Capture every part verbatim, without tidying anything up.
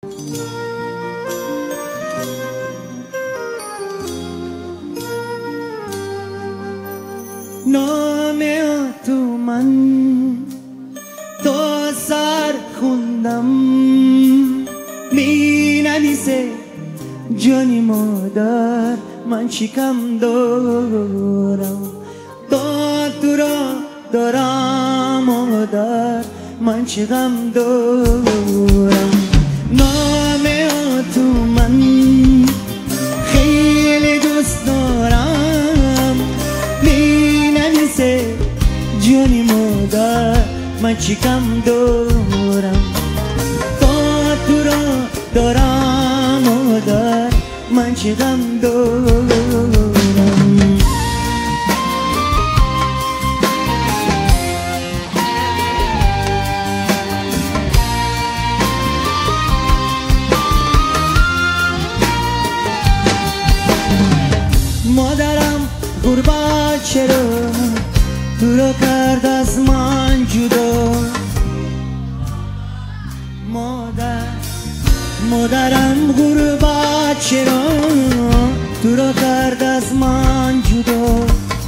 نام تو من تو سر خوندم می نویسه جانی مادر من چیکم دارم تو تو را دارم مادر من چه غم دارم نام تو من خیلی دوست دارم می نویسه جانی مادر من چیکم دارم تو تو را دارم مادر من چه غم دارم مادرم غربت چرا تو رو کرد از من جدا مادر مادرم غربت چرا تو رو کرد از من جدا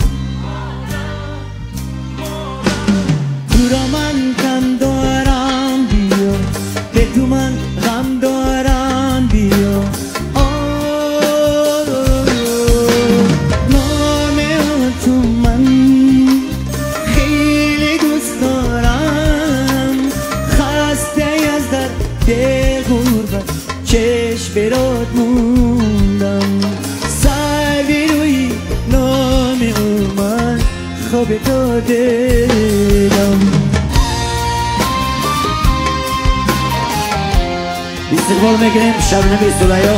تو را من کم دارم بیا به تو من غم دارم بیا چشم برات موندم سر بیروی نام من خواب تو دیدم استقبال میکنیم شبنم سلیا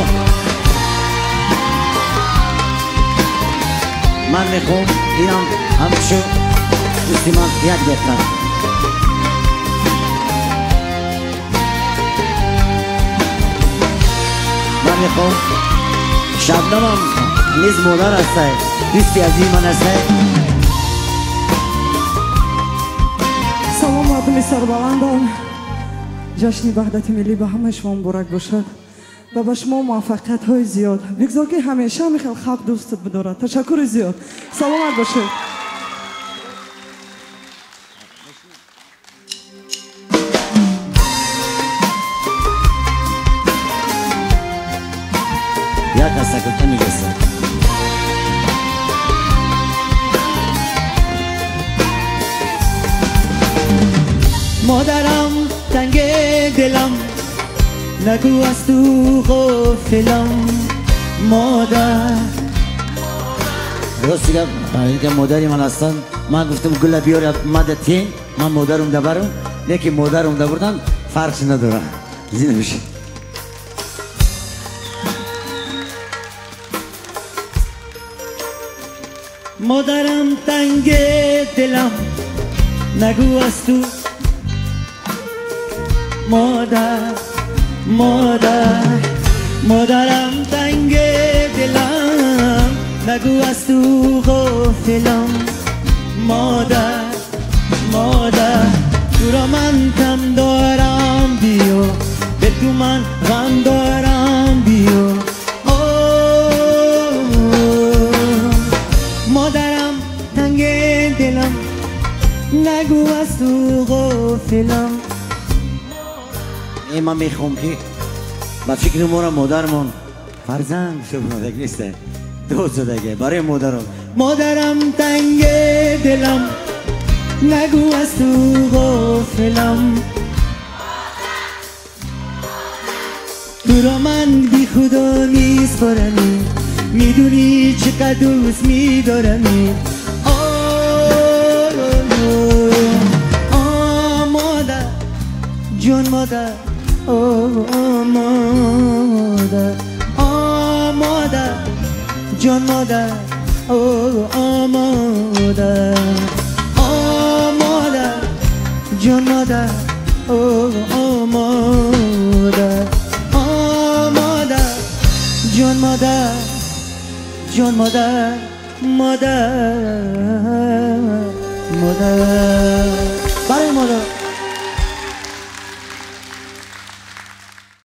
من میخوام اینم همشو دوستی من یاد گرفتم من میخوام شبنمم نیز مادر هسته دوستی عزیز من هسته سلام مردم سربلندان جشن وحدت ملی به همه شما مبارک باشد و به شما موفقیت های زیاد بگذار که همیشه میخواد خلق دوستت بدارد تشکر زیاد سلامت باشید یک از سکرتن میگسته مادرم تنگ دلم نگو از تو غافلم مادر راست میگم اینکه مادری من هستن من گفتم گله بیار مدتین من مادرم دبرم لیکن مادرم دبردن فرقی نداره زنده بشه مادرم تنگ دلم نگو از تو مادر مادر مادرم تنگ دلم نگو از تو غافلم مادر مادر تو را من کم دارم بیا به تو من غم دارم بیا مادرم تنگ دلم نگو از تو غافلم این من میخوام که با فکر ما را مادرمون فرزند شبنادک نیسته دوست زدگه برای مادرم مادرم تنگ دلم نگو از تو غافلم تو را من بی خدا میسپارمی میدونی چقدر دوست میدارمی آه آه مادر جون مادر آه مادر آه مادر جون مادر آه مادر آه مادر جون مادر آه مادر آه مادر جون مادر جون مادر مادر مادر برای مادر